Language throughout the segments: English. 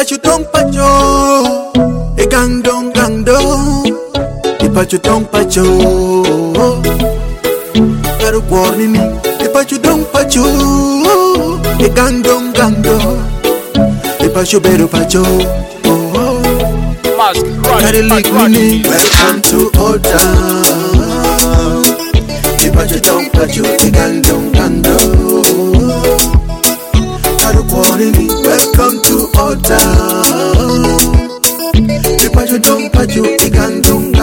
Ipachutong pacho, e gang dong, Ipachutong pacho, Karu warning, Ipachutong pacho, e gang dong, Ipachuberu pacho, welcome to Old Town. Ipachutong pacho, e gang dong, welcome to Old Town. Ipachutong pacho, e gang dong,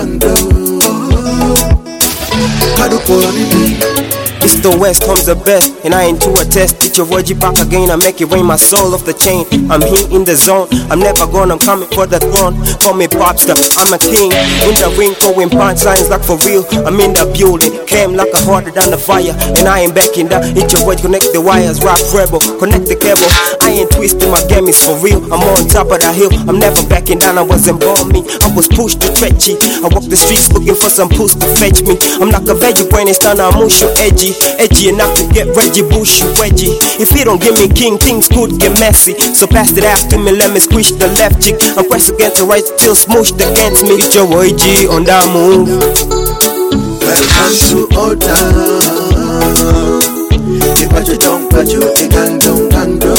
It's the West comes the best, and I ain't to attest. Teach your word, you back again, I make it rain, my soul off the chain. I'm here in the zone, I'm never gone, I'm coming for the throne. Call me popstar, I'm a king. In the ring, throwing punchlines like for real. I'm in the building, came like a harder than the fire, and I ain't backing down. Hit your word, connect the wires, rap rebel, connect the cable. I ain't twisting, my game is for real. I'm on top of the hill, I'm never backing down. I wasn't born me, I was pushed to stretchy. I walk the streets looking for some puss to fetch me. I'm like a veggie when it's time, I'm mushy, edgy enough to get Reggie Bushy wedgie. If you don't give me king, things could get messy. So pass it after me, let me squish the left cheek. I'm pressed against the right, still smooshed against me. It's your YG on that move. Welcome to Old Town. Ipachutong pacho, e gang dong,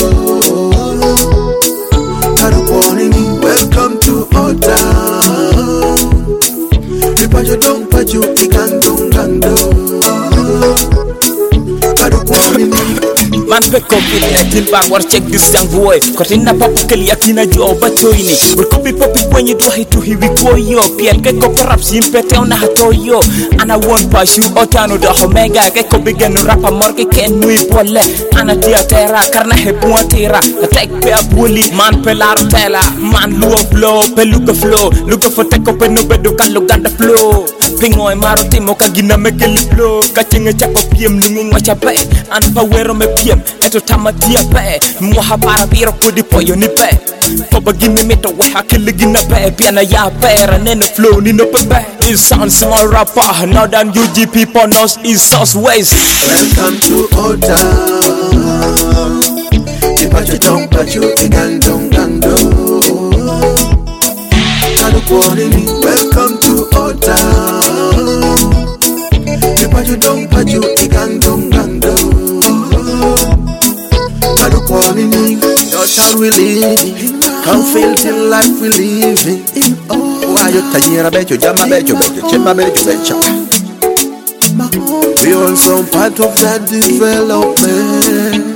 Karu warning, welcome to Old Town. Ipachutong pacho, e gang dong, Man pe kopi etin bang war check this young boy. Kotina papa kali akina jo bachoini. Ur kopi popi kwenye do hitu hiwi koyo. Pian ke ko rap sim pete ona hatoyo. Ana won pashu otano da omega ke ko begin rapa marke ken mui bolle. Ana dia terra karna he buatera. Attack pe abuli man pe laro tela. Man luo flow pe luka flow. Luka for take up no bedo kalu ganda flow. Pingoy maro timo kagina mekeli flow. Kachinga chako piem ninging machape. An pawero me piem eto tamatia pe. Mwaha para biro kudi poyo ni pe. Papa gimi mito weha kili gina pe. Piana ya pe ranene flow ni no pepe. It sounds small rapper. Now than UG people knows is South West. Welcome to Old Town. Ipachutong pacho, e gang dong, Karu warning, welcome to Old Town. Ipachutong pacho, e gang dong, Karu warning, your town we living. Can't feel the life we living. Why you tajira becho, jama becho, chema becho. We all some part of that development.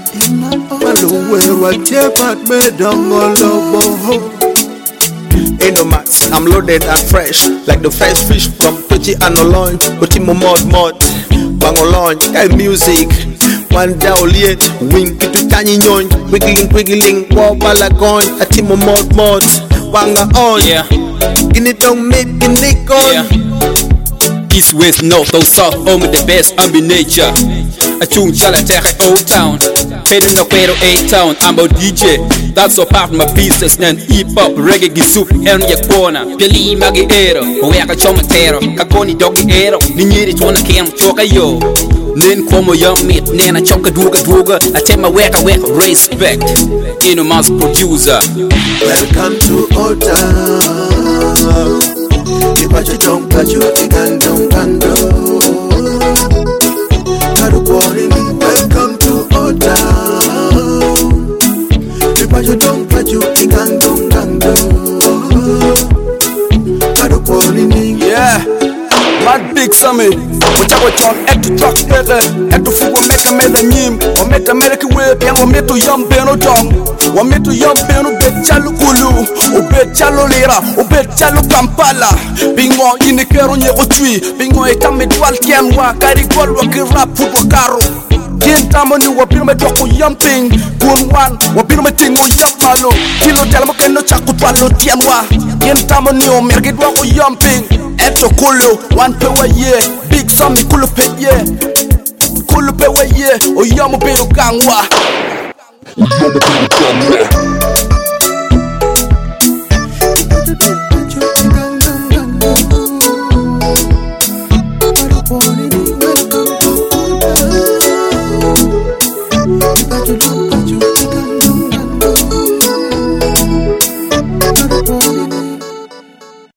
Ain't no max, I'm loaded and fresh, like the fresh fish from Kochi and Olon. Kotimo mod, Bangolon, kind music. One down late, wink to tiny young, wiggling, wobalagon, Atimo mod, Wanga on, Yeah. In it don't make a nick on. Yeah. East, west, north, or south, all the best, I'm in nature. A chung chala tere Old Town. Heading no pero A-Town, I'm a DJ. That's all part of my business. Nan hip-hop, reggae, gisup, and ya corner. Pili magi ero, weka choma tero. Kakoni doki ero, ninyiri chona kem choka yo. Nen komo young meat, nena choka duga. I take my weka, respect. Ino mass producer. Welcome to Old Town. Ipachutong pacho, e gang dong, Karu warning, welcome to Old Town. Ipachutong pacho, e gang dong, Karu warning. Yeah, Mad Big Sammy. Wachago chon etu truck pere. Etu fuwa meka meda nyim. Wameta mereki whip yang wametu yam beno dong. Wametu yam beno bechalu kulu. Ubechalo lira, ubechalo Kampala. Bingo inikero nye otwi. Bingo etame dual kiamwa. Karikol wakirap futwa karo. Gintamo ni wapiro me doko yamping. Kunwan, wapiro me tingo yapalo. Kilo jalamo keno chakutwalo tiamwa. Gintamo ni omergi doko yamping. Eto kulu, one pewa ye. Big Sammy kulu pe ye. Kulu pewa ye. Oyamu bero gangwa.